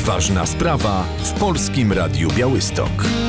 Ważna sprawa w Polskim Radiu Białystok.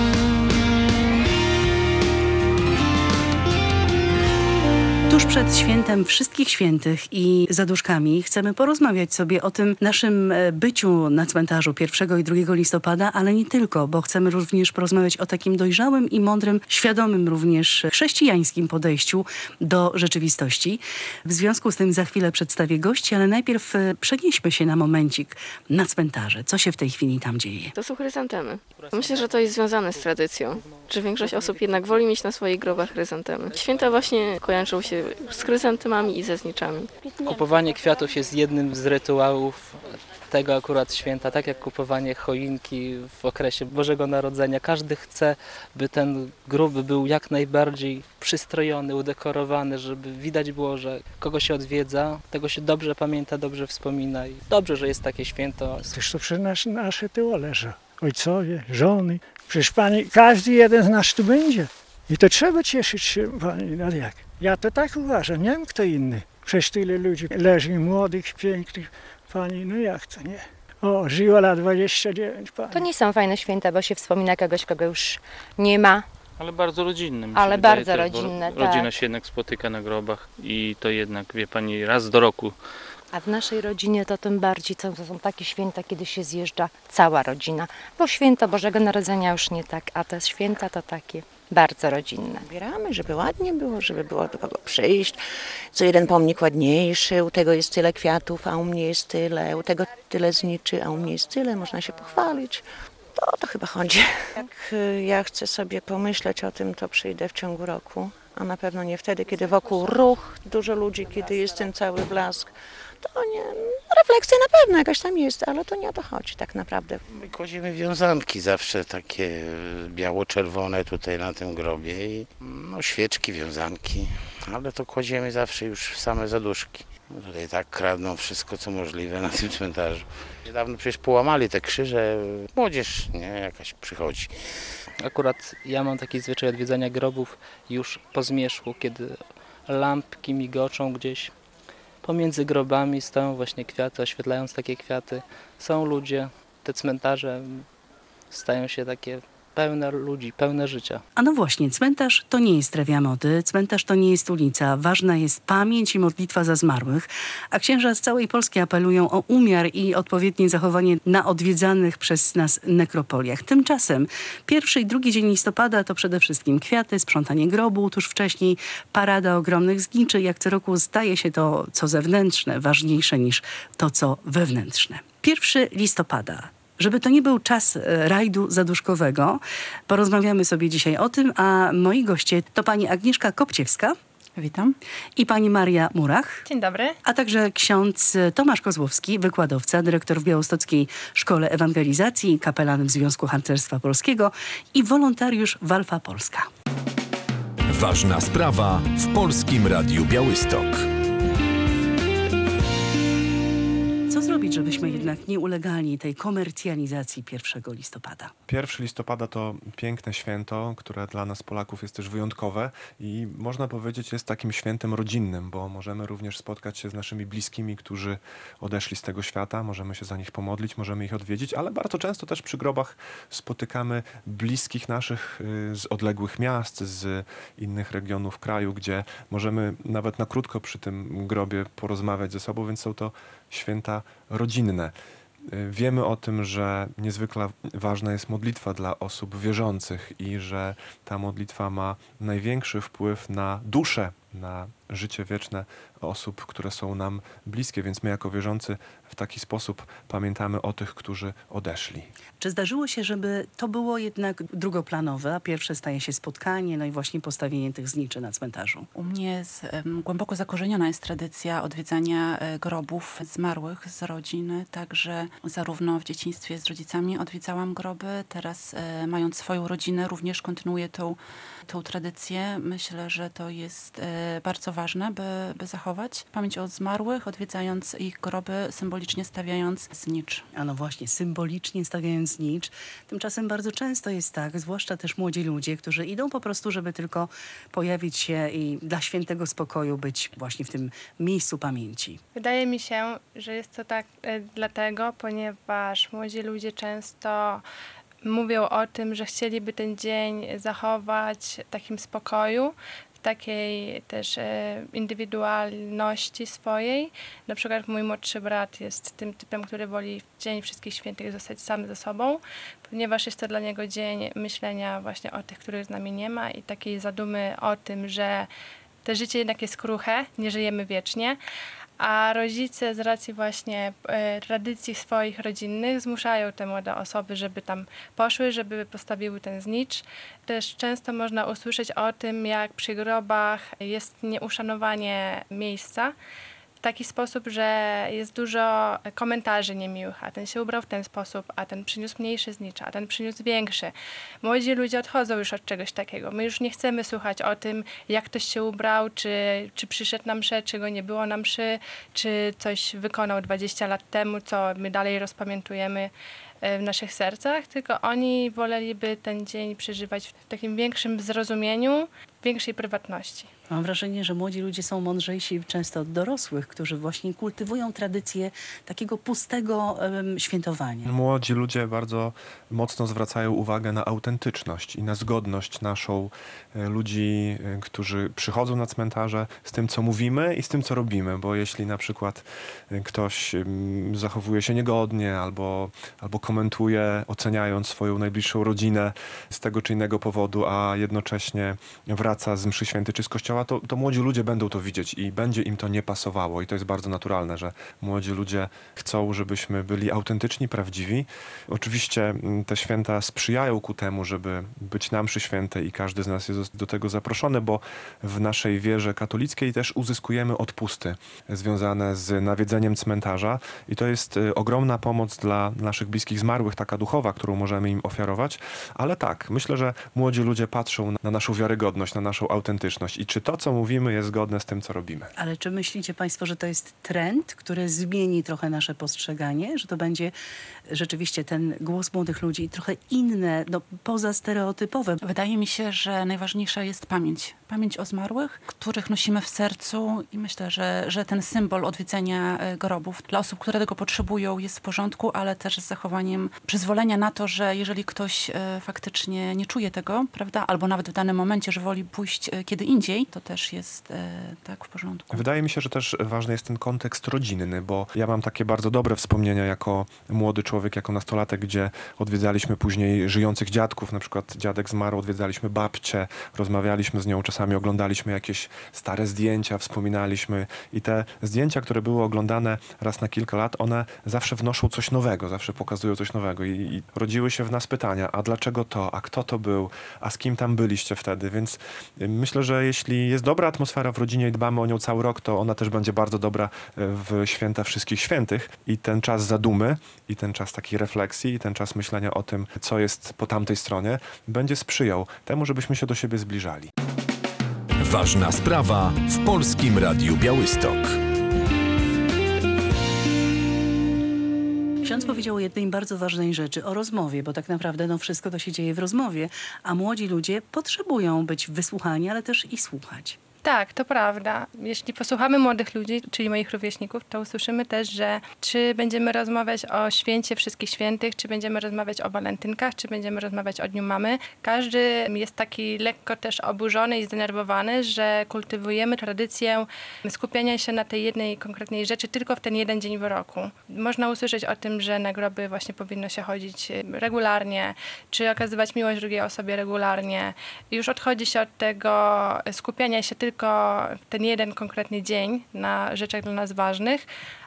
Tuż przed świętem Wszystkich Świętych i Zaduszkami chcemy porozmawiać sobie o tym naszym byciu na cmentarzu 1 i 2 listopada, ale nie tylko, bo chcemy również porozmawiać o takim dojrzałym i mądrym, świadomym również chrześcijańskim podejściu do rzeczywistości. W związku z tym za chwilę przedstawię gości, ale najpierw przenieśmy się na momencik na cmentarze. Co się w tej chwili tam dzieje? To są chryzantemy. Myślę, że to jest związane z tradycją, że większość osób jednak woli mieć na swoich grobach chryzantemy. Święta właśnie kojarzą się z chryzantemami i ze zniczami. Kupowanie kwiatów jest jednym z rytuałów tego akurat święta, tak jak kupowanie choinki w okresie Bożego Narodzenia. Każdy chce, by ten grób był jak najbardziej przystrojony, udekorowany, żeby widać było, że kogo się odwiedza, tego się dobrze pamięta, dobrze wspomina i dobrze, że jest takie święto. Przecież to przy nasze tyło leży. Ojcowie, żony. Przecież Pani, każdy jeden z nas tu będzie. I to trzeba cieszyć się, Pani, no jak? Ja to tak uważam, nie wiem kto inny. Przecież tyle ludzi leży, młodych, pięknych. Pani, no jak to nie? O, żyła lat 29, Pani. To nie są fajne święta, bo się wspomina kogoś, kogo już nie ma. Ale bardzo rodzinne. Ale bardzo rodzinne, tak. Rodzina się jednak spotyka na grobach i to jednak, wie Pani, raz do roku. A w naszej rodzinie to tym bardziej, to są takie święta, kiedy się zjeżdża cała rodzina. Bo święto Bożego Narodzenia już nie tak, a te święta to takie bardzo rodzinne. Zbieramy, żeby ładnie było, żeby było do kogo przyjść. Co jeden pomnik ładniejszy, u tego jest tyle kwiatów, a u mnie jest tyle, u tego tyle zniczy, a u mnie jest tyle, można się pochwalić. To chyba chodzi. Jak ja chcę sobie pomyśleć o tym, to przyjdę w ciągu roku, a na pewno nie wtedy, kiedy wokół ruch, dużo ludzi, kiedy jest ten cały blask. To nie, refleksja na pewno jakaś tam jest, ale to nie o to chodzi tak naprawdę. My kładziemy wiązanki zawsze takie biało-czerwone tutaj na tym grobie i świeczki, wiązanki, ale to kładziemy zawsze już w same zaduszki. Tutaj tak kradną wszystko co możliwe na tym cmentarzu. Niedawno przecież połamali te krzyże, młodzież nie jakaś przychodzi. Akurat ja mam taki zwyczaj odwiedzania grobów już po zmierzchu, kiedy lampki migoczą gdzieś. Pomiędzy grobami stoją właśnie kwiaty, oświetlając takie kwiaty. Są ludzie, te cmentarze stają się takie pełne ludzi, pełne życia. A no właśnie, cmentarz to nie jest trewia mody, cmentarz to nie jest ulica. Ważna jest pamięć i modlitwa za zmarłych, a księża z całej Polski apelują o umiar i odpowiednie zachowanie na odwiedzanych przez nas nekropoliach. Tymczasem 1 i 2 dzień listopada to przede wszystkim kwiaty, sprzątanie grobu, tuż wcześniej parada ogromnych zniczy. Jak co roku staje się to, co zewnętrzne, ważniejsze niż to, co wewnętrzne. 1 listopada. Żeby to nie był czas rajdu zaduszkowego, porozmawiamy sobie dzisiaj o tym, a moi goście to pani Agnieszka Kopciewska. Witam. I pani Maria Murach. Dzień dobry. A także ksiądz Tomasz Kozłowski, wykładowca, dyrektor w Białostockiej Szkole Ewangelizacji, kapelan w Związku Harcerstwa Polskiego i wolontariusz Walfa Polska. Ważna sprawa w Polskim Radiu Białystok. Co zrobić, żebyśmy jednak nie ulegali tej komercjalizacji 1 listopada? 1 listopada to piękne święto, które dla nas Polaków jest też wyjątkowe i można powiedzieć jest takim świętem rodzinnym, bo możemy również spotkać się z naszymi bliskimi, którzy odeszli z tego świata, możemy się za nich pomodlić, możemy ich odwiedzić, ale bardzo często też przy grobach spotykamy bliskich naszych z odległych miast, z innych regionów kraju, gdzie możemy nawet na krótko przy tym grobie porozmawiać ze sobą, więc są to święta rodzinne. Wiemy o tym, że niezwykle ważna jest modlitwa dla osób wierzących i że ta modlitwa ma największy wpływ na duszę, na życie wieczne osób, które są nam bliskie, więc my jako wierzący w taki sposób pamiętamy o tych, którzy odeszli. Czy zdarzyło się, żeby to było jednak drugoplanowe, a pierwsze staje się spotkanie, no i właśnie postawienie tych zniczy na cmentarzu? U mnie głęboko zakorzeniona jest tradycja odwiedzania grobów zmarłych z rodziny, także zarówno w dzieciństwie z rodzicami odwiedzałam groby, teraz mając swoją rodzinę również kontynuuję tą tradycję. Myślę, że to jest bardzo ważne ważne, by zachować pamięć o zmarłych, odwiedzając ich groby, symbolicznie stawiając znicz. A no właśnie, symbolicznie stawiając znicz. Tymczasem bardzo często jest tak, zwłaszcza też młodzi ludzie, którzy idą po prostu, żeby tylko pojawić się i dla świętego spokoju być właśnie w tym miejscu pamięci. Wydaje mi się, że jest to tak dlatego, ponieważ młodzi ludzie często mówią o tym, że chcieliby ten dzień zachować w takim spokoju, w takiej też indywidualności swojej. Na przykład mój młodszy brat jest tym typem, który woli w Dzień Wszystkich Świętych zostać sam ze sobą, ponieważ jest to dla niego dzień myślenia właśnie o tych, których z nami nie ma i takiej zadumy o tym, że to życie jednak jest kruche, nie żyjemy wiecznie. A rodzice z racji właśnie tradycji swoich rodzinnych zmuszają te młode osoby, żeby tam poszły, żeby postawiły ten znicz. Też często można usłyszeć o tym, jak przy grobach jest nieuszanowanie miejsca w taki sposób, że jest dużo komentarzy niemiłych, a ten się ubrał w ten sposób, a ten przyniósł mniejszy znicz, a ten przyniósł większy. Młodzi ludzie odchodzą już od czegoś takiego. My już nie chcemy słuchać o tym, jak ktoś się ubrał, czy przyszedł na mszę, czy go nie było na mszy, czy coś wykonał 20 lat temu, co my dalej rozpamiętujemy w naszych sercach, tylko oni woleliby ten dzień przeżywać w takim większym zrozumieniu, większej prywatności. Mam wrażenie, że młodzi ludzie są mądrzejsi często od dorosłych, którzy właśnie kultywują tradycję takiego pustego świętowania. Młodzi ludzie bardzo mocno zwracają uwagę na autentyczność i na zgodność naszą ludzi, którzy przychodzą na cmentarze z tym, co mówimy i z tym, co robimy, bo jeśli na przykład ktoś zachowuje się niegodnie albo komentuje, oceniając swoją najbliższą rodzinę z tego czy innego powodu, a jednocześnie wraca z mszy świętej czy z kościoła, to młodzi ludzie będą to widzieć i będzie im to nie pasowało. I to jest bardzo naturalne, że młodzi ludzie chcą, żebyśmy byli autentyczni, prawdziwi. Oczywiście te święta sprzyjają ku temu, żeby być na mszy świętej i każdy z nas jest do tego zaproszony, bo w naszej wierze katolickiej też uzyskujemy odpusty związane z nawiedzeniem cmentarza i to jest ogromna pomoc dla naszych bliskich zmarłych, taka duchowa, którą możemy im ofiarować. Ale tak, myślę, że młodzi ludzie patrzą na naszą wiarygodność, na naszą autentyczność i czy to, co mówimy, jest zgodne z tym, co robimy. Ale czy myślicie państwo, że to jest trend, który zmieni trochę nasze postrzeganie? Że to będzie rzeczywiście ten głos młodych ludzi trochę inne, pozastereotypowe? Wydaje mi się, że najważniejsza jest pamięć. Pamięć o zmarłych, których nosimy w sercu i myślę, że ten symbol odwiedzenia grobów dla osób, które tego potrzebują, jest w porządku, ale też z zachowaniem przyzwolenia na to, że jeżeli ktoś faktycznie nie czuje tego, prawda, albo nawet w danym momencie, że woli pójść kiedy indziej, to też jest tak w porządku. Wydaje mi się, że też ważny jest ten kontekst rodzinny, bo ja mam takie bardzo dobre wspomnienia jako młody człowiek, jako nastolatek, gdzie odwiedzaliśmy później żyjących dziadków, na przykład dziadek zmarł, odwiedzaliśmy babcię, rozmawialiśmy z nią, czasami oglądaliśmy jakieś stare zdjęcia, wspominaliśmy i te zdjęcia, które były oglądane raz na kilka lat, one zawsze wnoszą coś nowego, zawsze pokazują coś nowego i rodziły się w nas pytania, a dlaczego to, a kto to był, a z kim tam byliście wtedy, więc myślę, że jeśli jest dobra atmosfera w rodzinie i dbamy o nią cały rok, to ona też będzie bardzo dobra w święta Wszystkich Świętych i ten czas zadumy i ten czas takiej refleksji i ten czas myślenia o tym, co jest po tamtej stronie, będzie sprzyjał temu, żebyśmy się do siebie zbliżali. Ważna sprawa w Polskim Radiu Białystok. Ksiądz powiedział o jednej bardzo ważnej rzeczy, o rozmowie, bo tak naprawdę wszystko to się dzieje w rozmowie, a młodzi ludzie potrzebują być wysłuchani, ale też i słuchać. Tak, to prawda. Jeśli posłuchamy młodych ludzi, czyli moich rówieśników, to usłyszymy też, że czy będziemy rozmawiać o święcie Wszystkich Świętych, czy będziemy rozmawiać o walentynkach, czy będziemy rozmawiać o Dniu Mamy. Każdy jest taki lekko też oburzony i zdenerwowany, że kultywujemy tradycję skupiania się na tej jednej konkretnej rzeczy tylko w ten jeden dzień w roku. Można usłyszeć o tym, że na groby właśnie powinno się chodzić regularnie, czy okazywać miłość drugiej osobie regularnie. I już odchodzi się od tego skupiania się tylko ten jeden konkretny dzień na rzeczach dla nas ważnych,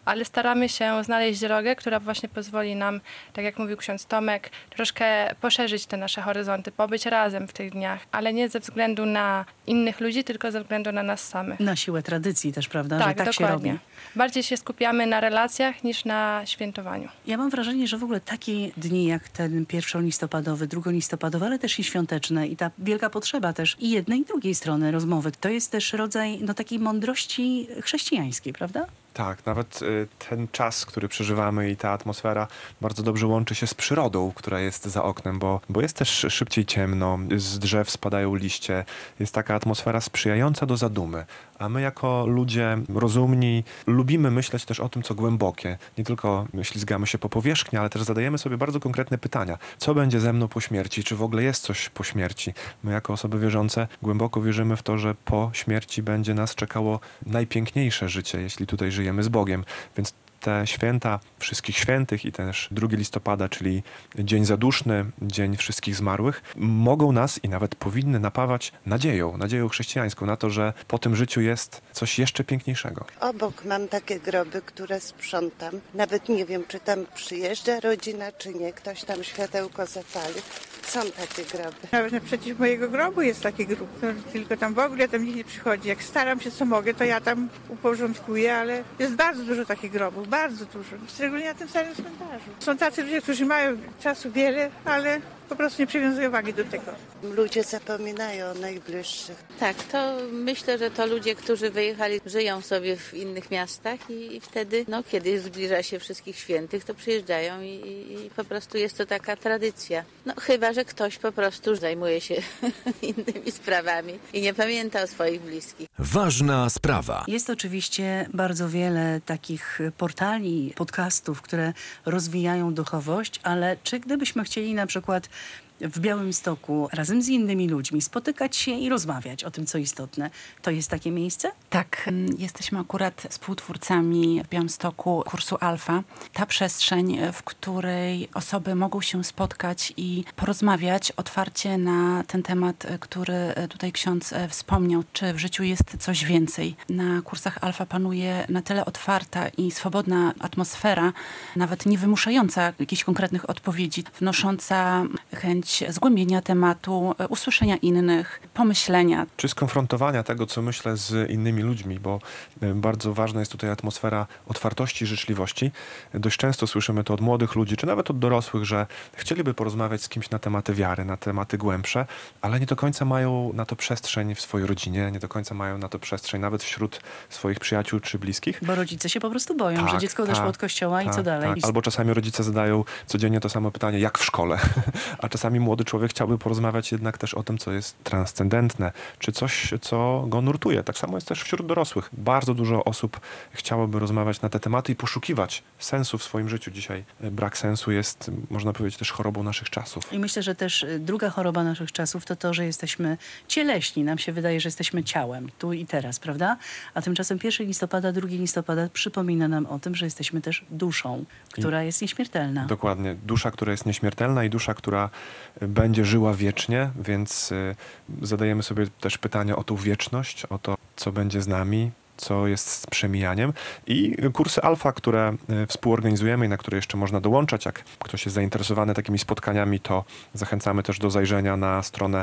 ale staramy się znaleźć drogę, która właśnie pozwoli nam, tak jak mówił ksiądz Tomek, troszkę poszerzyć te nasze horyzonty, pobyć razem w tych dniach, ale nie ze względu na innych ludzi, tylko ze względu na nas samych. Na siłę tradycji też, prawda? Tak, że tak dokładnie. się robi. Bardziej się skupiamy na relacjach niż na świętowaniu. Ja mam wrażenie, że w ogóle takie dni jak ten 1 listopadowy, 2 listopadowy, ale też i świąteczne i ta wielka potrzeba też i jednej i drugiej strony rozmowy, to jest też rodzaj takiej mądrości chrześcijańskiej, prawda? Tak, nawet ten czas, który przeżywamy i ta atmosfera bardzo dobrze łączy się z przyrodą, która jest za oknem, bo jest też szybciej ciemno, z drzew spadają liście, jest taka atmosfera sprzyjająca do zadumy. A my jako ludzie rozumni lubimy myśleć też o tym, co głębokie. Nie tylko ślizgamy się po powierzchni, ale też zadajemy sobie bardzo konkretne pytania. Co będzie ze mną po śmierci? Czy w ogóle jest coś po śmierci? My jako osoby wierzące głęboko wierzymy w to, że po śmierci będzie nas czekało najpiękniejsze życie, jeśli tutaj żyjemy z Bogiem. Więc te święta wszystkich świętych i też 2 listopada, czyli Dzień Zaduszny, Dzień Wszystkich Zmarłych, mogą nas i nawet powinny napawać nadzieją chrześcijańską na to, że po tym życiu jest coś jeszcze piękniejszego. Obok mam takie groby, które sprzątam. Nawet nie wiem, czy tam przyjeżdża rodzina, czy nie. Ktoś tam światełko zapali. Są takie groby. Nawet naprzeciw mojego grobu jest taki grób, tylko tam w ogóle tam nikt nie przychodzi. Jak staram się, co mogę, to ja tam uporządkuję, ale jest bardzo dużo takich grobów, bardzo dużo. Szczególnie na tym samym cmentarzu. Są tacy ludzie, którzy mają czasu wiele, ale po prostu nie przywiązują wagi do tego. Ludzie zapominają o najbliższych. Tak, to myślę, że to ludzie, którzy wyjechali, żyją sobie w innych miastach i wtedy, kiedy zbliża się Wszystkich Świętych, to przyjeżdżają i po prostu jest to taka tradycja. Chyba że ktoś po prostu zajmuje się innymi sprawami i nie pamięta o swoich bliskich. Ważna sprawa. Jest oczywiście bardzo wiele takich portali, podcastów, które rozwijają duchowość, ale czy gdybyśmy chcieli na przykład w Białymstoku razem z innymi ludźmi spotykać się i rozmawiać o tym, co istotne, to jest takie miejsce? Tak, jesteśmy akurat współtwórcami w Białymstoku kursu Alfa. Ta przestrzeń, w której osoby mogą się spotkać i porozmawiać otwarcie na ten temat, który tutaj ksiądz wspomniał, czy w życiu jest coś więcej. Na kursach Alfa panuje na tyle otwarta i swobodna atmosfera, nawet nie wymuszająca jakichś konkretnych odpowiedzi, wnosząca chęć zgłębienia tematu, usłyszenia innych, pomyślenia. Czy skonfrontowania tego, co myślę, z innymi ludźmi, bo bardzo ważna jest tutaj atmosfera otwartości i życzliwości. Dość często słyszymy to od młodych ludzi, czy nawet od dorosłych, że chcieliby porozmawiać z kimś na tematy wiary, na tematy głębsze, ale nie do końca mają na to przestrzeń w swojej rodzinie, nie do końca mają na to przestrzeń nawet wśród swoich przyjaciół czy bliskich. Bo rodzice się po prostu boją, że dziecko odeszło od kościoła i co dalej. Tak. Albo czasami rodzice zadają codziennie to samo pytanie, jak w szkole, a czasami młody człowiek chciałby porozmawiać jednak też o tym, co jest transcendentne, czy coś, co go nurtuje. Tak samo jest też wśród dorosłych. Bardzo dużo osób chciałoby rozmawiać na te tematy i poszukiwać sensu w swoim życiu. Dzisiaj brak sensu jest, można powiedzieć, też chorobą naszych czasów. I myślę, że też druga choroba naszych czasów to to, że jesteśmy cieleśni. Nam się wydaje, że jesteśmy ciałem, tu i teraz, prawda? A tymczasem 1 listopada, 2 listopada przypomina nam o tym, że jesteśmy też duszą, która jest nieśmiertelna. Dokładnie. Dusza, która jest nieśmiertelna i dusza, która będzie żyła wiecznie, więc zadajemy sobie też pytania o tą wieczność, o to, co będzie z nami, co jest z przemijaniem. I kursy Alfa, które współorganizujemy i na które jeszcze można dołączać, jak ktoś jest zainteresowany takimi spotkaniami, to zachęcamy też do zajrzenia na stronę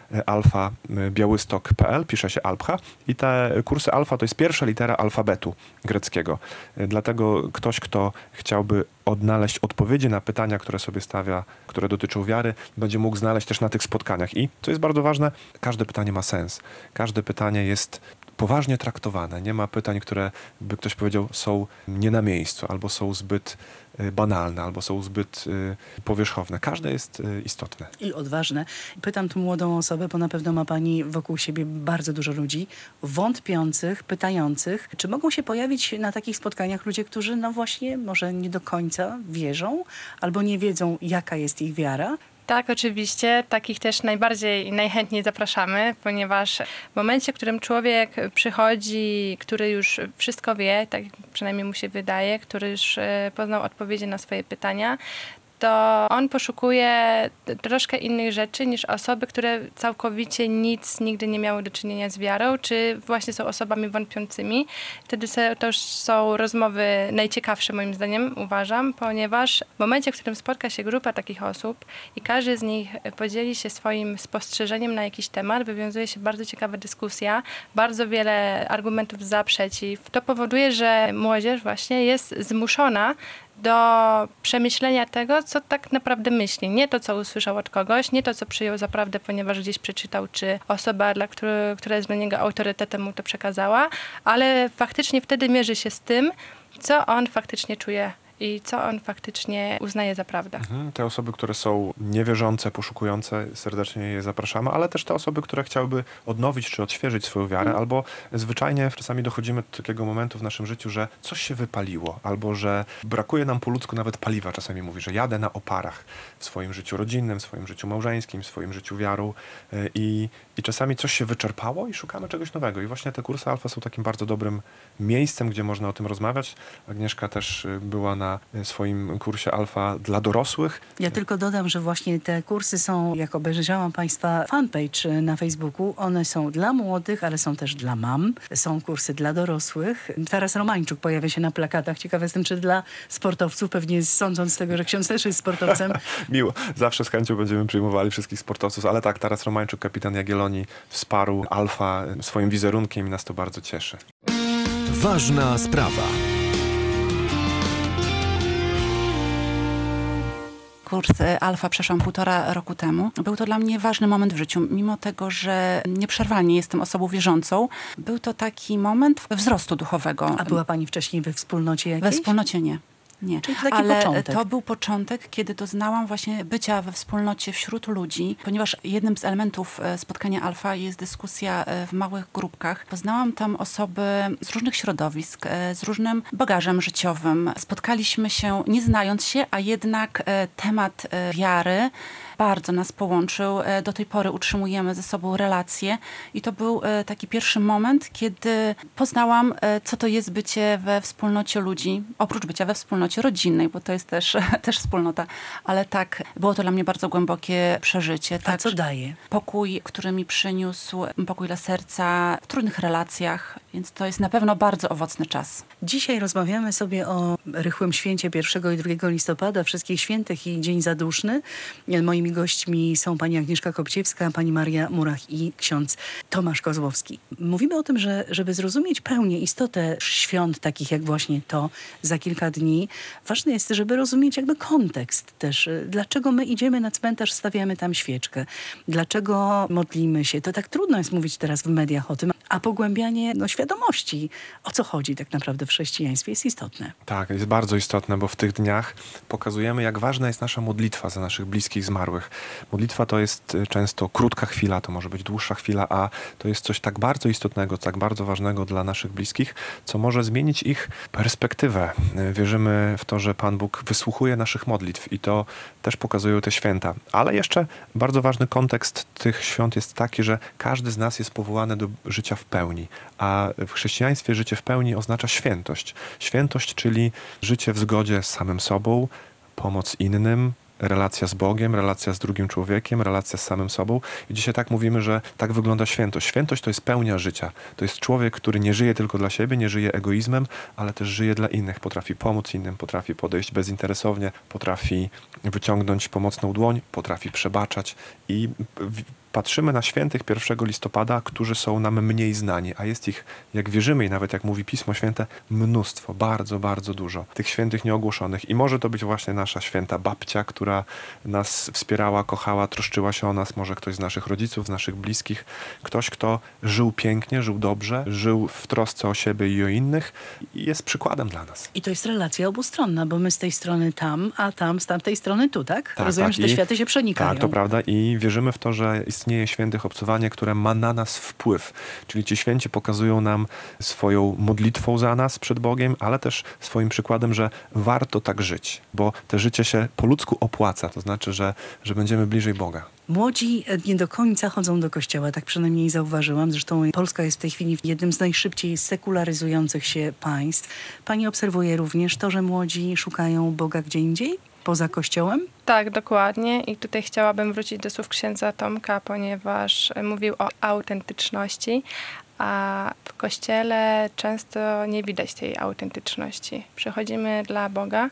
alfa-białystok.pl, pisze się Alpha i te kursy Alfa to jest pierwsza litera alfabetu greckiego. Dlatego ktoś, kto chciałby odnaleźć odpowiedzi na pytania, które sobie stawia, które dotyczą wiary, będzie mógł znaleźć też na tych spotkaniach. I co jest bardzo ważne, każde pytanie ma sens. Każde pytanie jest poważnie traktowane. Nie ma pytań, które, by ktoś powiedział, są nie na miejscu, albo są zbyt banalne, albo są zbyt powierzchowne. Każde jest istotne. I odważne. Pytam tu młodą osobę, bo na pewno ma pani wokół siebie bardzo dużo ludzi wątpiących, pytających. Czy mogą się pojawić na takich spotkaniach ludzie, którzy właśnie może nie do końca wierzą, albo nie wiedzą, jaka jest ich wiara? Tak, oczywiście. Takich też najbardziej i najchętniej zapraszamy, ponieważ w momencie, w którym człowiek przychodzi, który już wszystko wie, tak przynajmniej mu się wydaje, który już poznał odpowiedzi na swoje pytania, to on poszukuje troszkę innych rzeczy niż osoby, które całkowicie nic nigdy nie miały do czynienia z wiarą, czy właśnie są osobami wątpiącymi. Wtedy to już są rozmowy najciekawsze moim zdaniem, uważam, ponieważ w momencie, w którym spotka się grupa takich osób i każdy z nich podzieli się swoim spostrzeżeniem na jakiś temat, wywiązuje się bardzo ciekawa dyskusja, bardzo wiele argumentów za, przeciw. To powoduje, że młodzież właśnie jest zmuszona do przemyślenia tego, co tak naprawdę myśli. Nie to, co usłyszał od kogoś, nie to, co przyjął za prawdę, ponieważ gdzieś przeczytał, czy osoba, która jest dla niego autorytetem, mu to przekazała, ale faktycznie wtedy mierzy się z tym, co on faktycznie czuje i co on faktycznie uznaje za prawdę. Te osoby, które są niewierzące, poszukujące, serdecznie je zapraszamy, ale też te osoby, które chciałyby odnowić czy odświeżyć swoją wiarę, albo zwyczajnie czasami dochodzimy do takiego momentu w naszym życiu, że coś się wypaliło, albo że brakuje nam po ludzku nawet paliwa. Czasami mówi, że jadę na oparach w swoim życiu rodzinnym, w swoim życiu małżeńskim, w swoim życiu wiarą i czasami coś się wyczerpało i szukamy czegoś nowego. I właśnie te kursy Alfa są takim bardzo dobrym miejscem, gdzie można o tym rozmawiać. Agnieszka też była na swoim kursie Alfa dla dorosłych. Ja tylko dodam, że właśnie te kursy są, jak obejrzałam Państwa fanpage na Facebooku, one są dla młodych, ale są też dla mam. Są kursy dla dorosłych. Taras Romańczuk pojawia się na plakatach. Ciekawe jestem, czy dla sportowców, pewnie sądząc z tego, że ksiądz też jest sportowcem. Miło. Zawsze z chęcią będziemy przyjmowali wszystkich sportowców, ale tak, Taras Romańczuk, kapitan Jagiellonii, wsparł Alfa swoim wizerunkiem i nas to bardzo cieszy. Ważna sprawa. Kurs Alfa przeszłam 1,5 roku temu. Był to dla mnie ważny moment w życiu. Mimo tego, że nieprzerwalnie jestem osobą wierzącą, był to taki moment wzrostu duchowego. A była Pani wcześniej we wspólnocie jakiejś? We wspólnocie nie. Nie, czyli to taki ale początek. To był początek, kiedy doznałam właśnie bycia we wspólnocie wśród ludzi, ponieważ jednym z elementów spotkania Alfa jest dyskusja w małych grupkach. Poznałam tam osoby z różnych środowisk, z różnym bagażem życiowym. Spotkaliśmy się nie znając się, a jednak temat wiary bardzo nas połączył. Do tej pory utrzymujemy ze sobą relacje i to był taki pierwszy moment, kiedy poznałam, co to jest bycie we wspólnocie ludzi, oprócz bycia we wspólnocie rodzinnej, bo to jest też wspólnota, ale tak, było to dla mnie bardzo głębokie przeżycie. A co daje? Pokój, który mi przyniósł, pokój dla serca w trudnych relacjach, więc to jest na pewno bardzo owocny czas. Dzisiaj rozmawiamy sobie o rychłym święcie 1 i 2 listopada, Wszystkich Świętych i Dzień Zaduszny. Moimi gośćmi są pani Agnieszka Kopciewska, pani Maria Murach i ksiądz Tomasz Kozłowski. Mówimy o tym, że żeby zrozumieć pełnię istotę świąt, takich jak właśnie to za kilka dni, ważne jest, żeby rozumieć jakby kontekst też. Dlaczego my idziemy na cmentarz, stawiamy tam świeczkę? Dlaczego modlimy się? To tak trudno jest mówić teraz w mediach o tym, a pogłębianie świadomości, o co chodzi tak naprawdę w chrześcijaństwie, jest istotne. Tak, jest bardzo istotne, bo w tych dniach pokazujemy, jak ważna jest nasza modlitwa za naszych bliskich zmarłych. Modlitwa to jest często krótka chwila, to może być dłuższa chwila, a to jest coś tak bardzo istotnego, tak bardzo ważnego dla naszych bliskich, co może zmienić ich perspektywę. Wierzymy w to, że Pan Bóg wysłuchuje naszych modlitw i to też pokazują te święta. Ale jeszcze bardzo ważny kontekst tych świąt jest taki, że każdy z nas jest powołany do życia w pełni, a w chrześcijaństwie życie w pełni oznacza świętość. Świętość, czyli życie w zgodzie z samym sobą, pomoc innym, relacja z Bogiem, relacja z drugim człowiekiem, relacja z samym sobą. I dzisiaj tak mówimy, że tak wygląda świętość. Świętość to jest pełnia życia. To jest człowiek, który nie żyje tylko dla siebie, nie żyje egoizmem, ale też żyje dla innych. Potrafi pomóc innym, potrafi podejść bezinteresownie, potrafi wyciągnąć pomocną dłoń, potrafi przebaczać i patrzymy na świętych 1 listopada, którzy są nam mniej znani, a jest ich, jak wierzymy i nawet jak mówi Pismo Święte, mnóstwo, bardzo, bardzo dużo. Tych świętych nieogłoszonych. I może to być właśnie nasza święta babcia, która nas wspierała, kochała, troszczyła się o nas, może ktoś z naszych rodziców, z naszych bliskich, ktoś, kto żył pięknie, żył dobrze, żył w trosce o siebie i o innych i jest przykładem dla nas. I to jest relacja obustronna, bo my z tej strony tam, a tam z tamtej strony tu, tak? Rozumiem, tak. że te światy się przenikają. Tak, to prawda i wierzymy w to, że istnieje świętych obcowanie, które ma na nas wpływ. Czyli ci święci pokazują nam swoją modlitwą za nas przed Bogiem, ale też swoim przykładem, że warto tak żyć, bo te życie się po ludzku opłaca. To znaczy, że będziemy bliżej Boga. Młodzi nie do końca chodzą do kościoła, tak przynajmniej zauważyłam. Zresztą Polska jest w tej chwili jednym z najszybciej sekularyzujących się państw. Pani obserwuje również to, że młodzi szukają Boga gdzie indziej? poza Kościołem? Tak, dokładnie. I tutaj chciałabym wrócić do słów księdza Tomka, ponieważ mówił o autentyczności, a w Kościele często nie widać tej autentyczności. Przychodzimy dla Boga,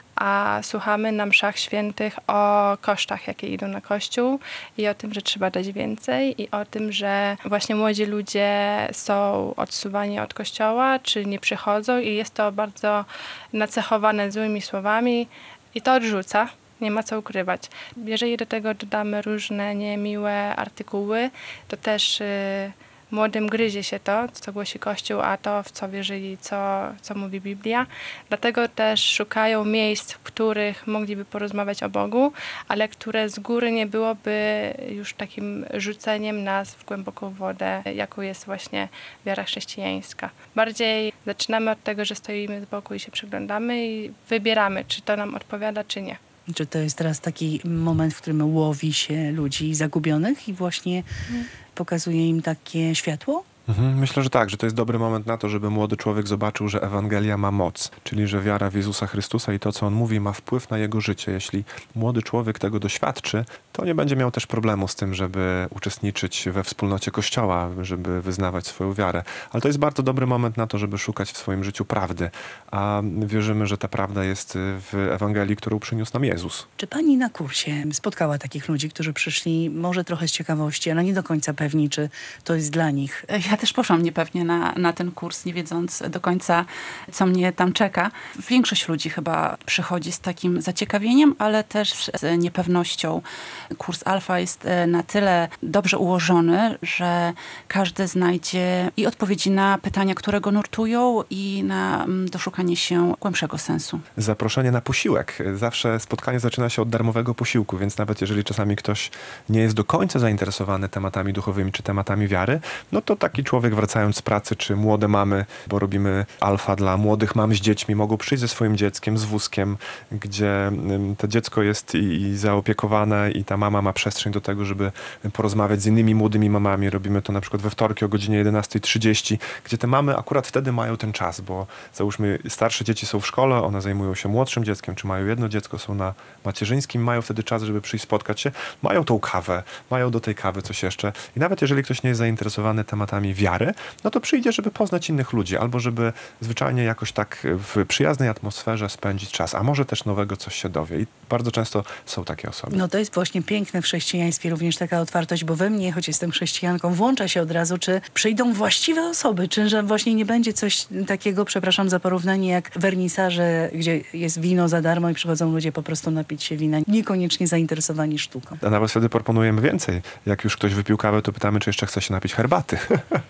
a słuchamy na mszach świętych o kosztach, jakie idą na Kościół i o tym, że trzeba dać więcej i o tym, że właśnie młodzi ludzie są odsuwani od Kościoła, czy nie przychodzą i jest to bardzo nacechowane złymi słowami i to odrzuca. Nie ma co ukrywać. Jeżeli do tego dodamy różne niemiłe artykuły, to też młodym gryzie się to, co głosi Kościół, a to, w co wierzyli, co mówi Biblia. Dlatego też szukają miejsc, w których mogliby porozmawiać o Bogu, ale które z góry nie byłoby już takim rzuceniem nas w głęboką wodę, jaką jest właśnie wiara chrześcijańska. Bardziej zaczynamy od tego, że stoimy z boku i się przyglądamy i wybieramy, czy to nam odpowiada, czy nie. Czy to jest teraz taki moment, w którym łowi się ludzi zagubionych i właśnie pokazuje im takie światło? Myślę, że tak, że to jest dobry moment na to, żeby młody człowiek zobaczył, że Ewangelia ma moc, czyli że wiara w Jezusa Chrystusa i to, co On mówi, ma wpływ na jego życie. Jeśli młody człowiek tego doświadczy, to nie będzie miał też problemu z tym, żeby uczestniczyć we wspólnocie Kościoła, żeby wyznawać swoją wiarę. Ale to jest bardzo dobry moment na to, żeby szukać w swoim życiu prawdy, a wierzymy, że ta prawda jest w Ewangelii, którą przyniósł nam Jezus. Czy pani na kursie spotkała takich ludzi, którzy przyszli może trochę z ciekawości, ale nie do końca pewni, czy to jest dla nich? Ja też poszłam niepewnie na ten kurs, nie wiedząc do końca, co mnie tam czeka. Większość ludzi chyba przychodzi z takim zaciekawieniem, ale też z niepewnością. Kurs Alfa jest na tyle dobrze ułożony, że każdy znajdzie i odpowiedzi na pytania, które go nurtują, i na doszukanie się głębszego sensu. Zaproszenie na posiłek. Zawsze spotkanie zaczyna się od darmowego posiłku, więc nawet jeżeli czasami ktoś nie jest do końca zainteresowany tematami duchowymi czy tematami wiary, no to taki człowiek wracając z pracy, czy młode mamy, bo robimy Alfa dla młodych mam z dziećmi, mogą przyjść ze swoim dzieckiem, z wózkiem, gdzie to dziecko jest i zaopiekowane i ta mama ma przestrzeń do tego, żeby porozmawiać z innymi młodymi mamami. Robimy to na przykład we wtorki o godzinie 11:30, gdzie te mamy akurat wtedy mają ten czas, bo załóżmy starsze dzieci są w szkole, one zajmują się młodszym dzieckiem, czy mają jedno dziecko, są na macierzyńskim, mają wtedy czas, żeby przyjść spotkać się, mają tą kawę, mają do tej kawy coś jeszcze i nawet jeżeli ktoś nie jest zainteresowany tematami wiary, no to przyjdzie, żeby poznać innych ludzi, albo żeby zwyczajnie jakoś tak w przyjaznej atmosferze spędzić czas, a może też nowego coś się dowie. I bardzo często są takie osoby. No to jest właśnie piękne w chrześcijaństwie, również taka otwartość, bo we mnie, choć jestem chrześcijanką, włącza się od razu, czy przyjdą właściwe osoby, czy że właśnie nie będzie coś takiego, przepraszam za porównanie, jak wernisaże, gdzie jest wino za darmo i przychodzą ludzie po prostu napić się wina, niekoniecznie zainteresowani sztuką. A nawet wtedy proponujemy więcej. Jak już ktoś wypił kawę, to pytamy, czy jeszcze chce się napić herbaty.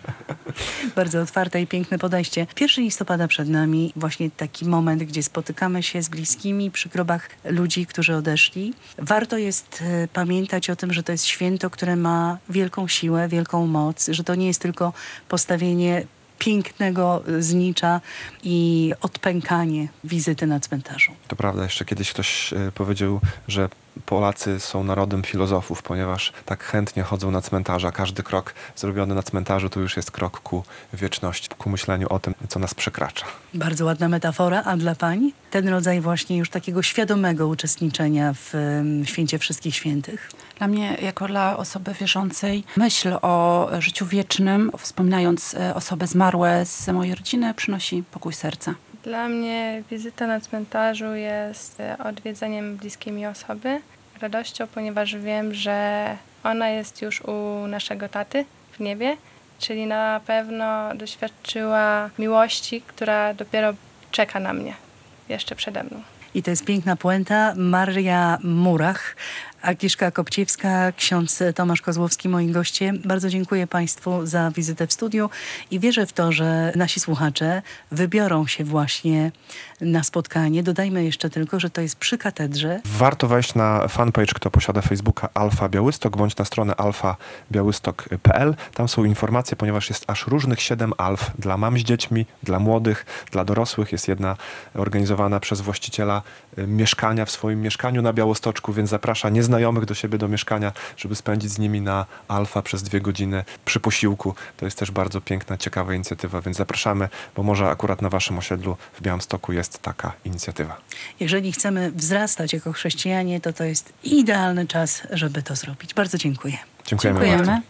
Bardzo otwarte i piękne podejście. 1 listopada przed nami, właśnie taki moment, gdzie spotykamy się z bliskimi przy grobach ludzi, którzy odeszli. Warto jest pamiętać o tym, że to jest święto, które ma wielką siłę, wielką moc, że to nie jest tylko postawienie pięknego znicza i odpękanie wizyty na cmentarzu. To prawda, jeszcze kiedyś ktoś powiedział, że Polacy są narodem filozofów, ponieważ tak chętnie chodzą na cmentarza. Każdy krok zrobiony na cmentarzu to już jest krok ku wieczności, ku myśleniu o tym, co nas przekracza. Bardzo ładna metafora, a dla pani? Ten rodzaj właśnie już takiego świadomego uczestniczenia w Święcie Wszystkich Świętych? Dla mnie, jako dla osoby wierzącej, myśl o życiu wiecznym, wspominając osoby zmarłe z mojej rodziny, przynosi pokój serca. Dla mnie wizyta na cmentarzu jest odwiedzeniem bliskiej mi osoby, radością, ponieważ wiem, że ona jest już u naszego taty w niebie, czyli na pewno doświadczyła miłości, która dopiero czeka na mnie, jeszcze przede mną. I to jest piękna puenta. Maria Murach, Agnieszka Kopciewska, ksiądz Tomasz Kozłowski, moi goście. Bardzo dziękuję Państwu za wizytę w studiu i wierzę w to, że nasi słuchacze wybiorą się właśnie na spotkanie. Dodajmy jeszcze tylko, że to jest przy katedrze. Warto wejść na fanpage, kto posiada Facebooka Alfa Białystok, bądź na stronę alfabiałystok.pl. Tam są informacje, ponieważ jest aż różnych 7 alf dla mam z dziećmi, dla młodych, dla dorosłych. Jest jedna organizowana przez właściciela mieszkania w swoim mieszkaniu na Białostoczku, więc zaprasza. Nie znajomych do siebie do mieszkania, żeby spędzić z nimi na alfa przez 2 godziny przy posiłku. To jest też bardzo piękna, ciekawa inicjatywa, więc zapraszamy, bo może akurat na waszym osiedlu w Białymstoku jest taka inicjatywa. Jeżeli chcemy wzrastać jako chrześcijanie, to jest idealny czas, żeby to zrobić. Bardzo dziękuję. Dziękujemy.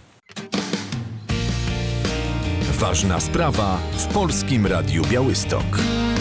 Ważna sprawa w Polskim Radiu Białystok.